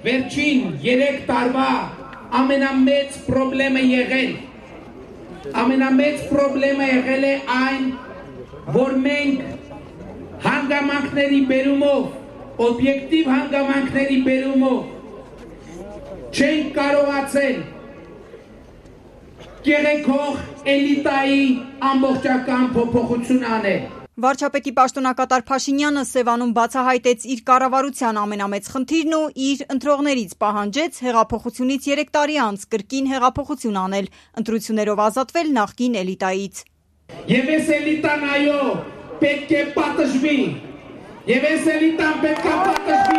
վերջին 3 տարվա ամենամեծ խնդիրը եղել։ Ամենամեծ խնդիրը եղել է այն, որ մենք հանգամանքների բերումով, օբյեկտիվ հանգամանքների բերումով չենք կարողացել գեղեցող էլիտայի ամբողջական փոփոխություն անել։ Վարչապետի պաշտոնակատար Փաշինյանը Սևանում բացահայտեց իր կառավարության ամենամեծ խնդիրն ու իր ընտրողներից պահանջեց հեղափոխությունից 3 տարի անց կրկին հեղափոխություն անել, ընտրություններով ազատվել նախկին էլիտայից։ Եվ այս էլիտան այո, պետք է պատժվի։ Եվ այս էլիտան պետք է պատժվի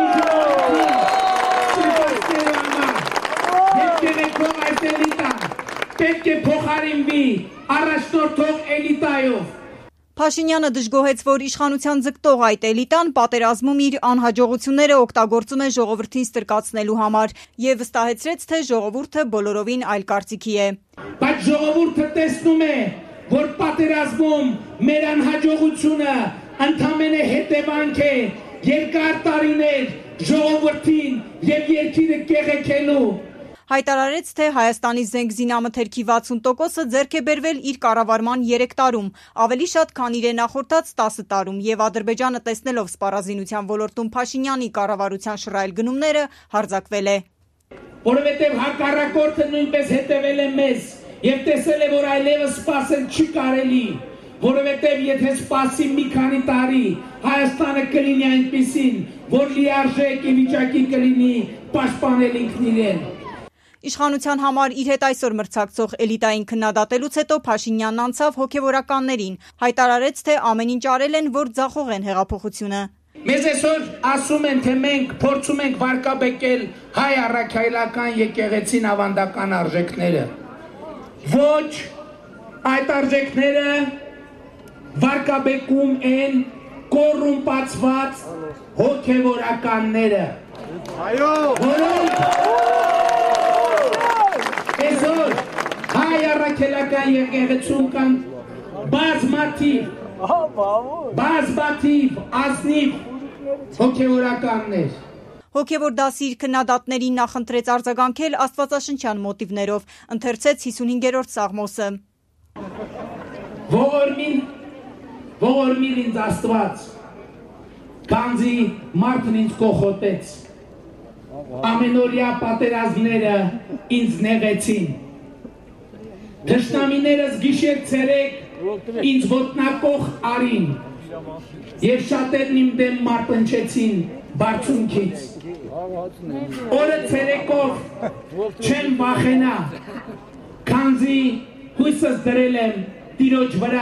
Եվ գեղեցող այս էլիտան պետք է փոխարինվի առաջնորդող էլիտայով։ Փաշինյանը դժգոհեց, որ իշխանության ձգտող այդ էլիտան պատերազմում իր անհաջողությունները օգտագործում է ժողովրդին ստրկացնելու համար եւ վստահեցրեց, թե ժողովուրդը բոլորովին այլ կարծիքի է։ Բայց ժողովուրդը տեսնում է, որ պատերազմում մեր անհաջողությունը ընդամենը հետևանք է երկար տարիներ ժողովրդին եւ երկիրը կեղեքելու։ Հայտարարեց, թե Հայաստանի զենքզինամթերքի 60%-ը ձեռք է բերվել իր կառավարման 3 տարում, ավելի շատ, քան իր նախորդած 10 տարում, եւ Ադրբեջանը տեսնելով սպառազինության ոլորտում Փաշինյանի կառավարության շռայլ գնումները հարձակվել է։ Որովհետեւ հակառակորդը նույնպես հետևել է մեզ եւ տեսել է, որ այլևս սպասել չի կարելի, որովհետեւ եթե սպասի մի քանի տարի, Հայաստանը կլինի այնպիսին, որ լիարժեք վիճակի կլինի պաշտպանել ինքն իրեն։ Իշխանության համար իր հետ այսօր մրցակցող էլիտային քննադատելուց հետո Փաշինյանն անցավ հոգևորականներին, հայտարարեց, թե ամեն ինչ արել են, որ ձախողեն հեղափոխությունը։ Մեզ այսօր ասում են, թե մենք փորձում ենք վարկաբեկել հայ առաքելական եկեղեցին ավանդական արժեքները։ Ոչ, այդ արժեքները վարկաբեկում են կոռումպացված հոգևորականները։ Այո, որոնք այսօր հայ առաքելական եկեղեցում կան բազմաթիվ ազնիվ հոգևորականներ։ Հոգևոր դասի իր քննադատներին նախընտրեց արձագանքել աստվածաշնչյան մոտիվներով, ընթերցեց 55-րդ Սաղմոսը։ Ողորմիր ինձ Աստված, քանզի մարդն ինձ կոխոտեց, ամենօրյա պատերազմները ինձ նեղեցին, թշնամիներս գիշեր ցերեկ ինձ ոտնակող արին, եւ շատերն իմ դեմ մարտնչեցին բարձունքից։ Օրը ցերեկով չեմ վախենա, քանզի հույսս դրել եմ Տիրոջ վրա։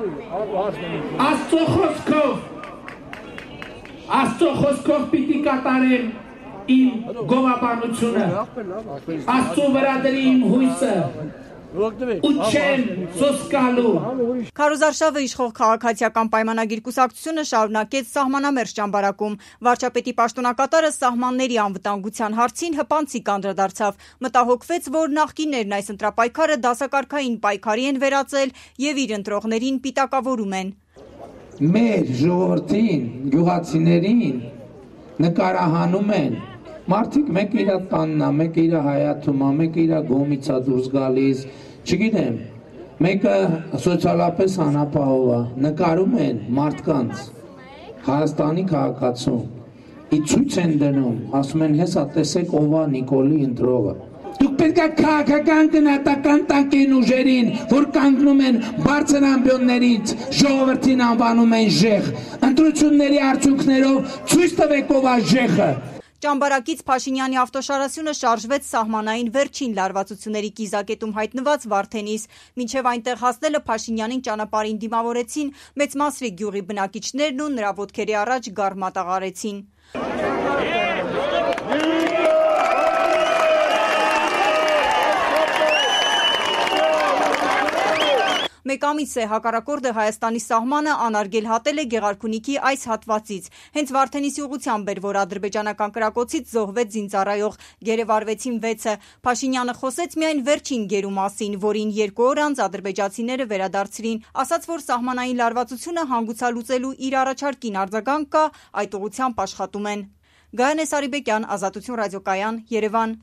Աստծո խոսքով պիտի կատարեմ իմ գովաբանությունը, Աստծո վրա դրի իմ հույսը ու չեմ սոսկալու։ Քարոզարշավը իշխող քաղաքացիական պայմանագիր կուսակցությունը շարունակեց սահմանամերձ ճամբարակում։ Վարչապետի պաշտոնակատարը սահմանների անվտանգության հարցին հպանցիկ անդրադարձավ, մտահոգվեց, որ նախկիններն այս ընտրապայքարը դասակարգային պայքարի են վերածել եւ իր ընտրողներին պիտակավորում են։ Մեր ժողովրդին, գյուղացիներին նկարահանում են մարդիկ, մեկը իր տանն է, մեկը իր հայաթում է, մեկը իր գոմից է դուրս գալիս, չգիտեմ, մեկը սոցիալապես անապահով է, նկարում են մարդկանց Հայաստանի քաղաքացուն, ցույց են դնում, ասում են հեսա տեսեք ով է Նիկոլի ընտրողը։ Դուք պետք է քաղաքական գնահատական տաք են ուժերին, որ կանգնում են բարձր ամբիոններից, ժողովրդին անվանում են ժեղ, ընտրությունների արդյունքներով ցույց տվեք ով է ժեղը։ Ճամբարակից Փաշինյանի ավտոշարասյունը շարժվեց սահմանային վերջին լարվածությունների կիզակետում հայտնված Վարդենիս, մինչև այնտեղ հասնելը Փաշինյանին ճանապարհին դիմավորեցին Մեծմասրի գյուղի բնակիչներն ու նրա ոտքերի առաջ գառմատաղարեցին։ Մեկ ամիս է հակառակորդը Հայաստանի սահմանը անարգել հատել է Գեղարքունիքի այս հատվածից։ Հենց Վարդենիսի ուղղությամբ էր, որ ադրբեջանական կրակոցից զոհվեց զինծառայող, գերեվարվեցին 6-ը։ Փաշինյանը խոսեց միայն վերջին գերու մասին, որին 2 օր անց ադրբեջացիները վերադարձրին, ասաց, որ սահմանային լարվածությունը հանգուցալուծելու իր առաջարկին արձագանք կա, այդ ուղղությամբ աշխատում են։ Գայանե Սարիբեկյան, Ազատություն ռադիոկայան, Երևան։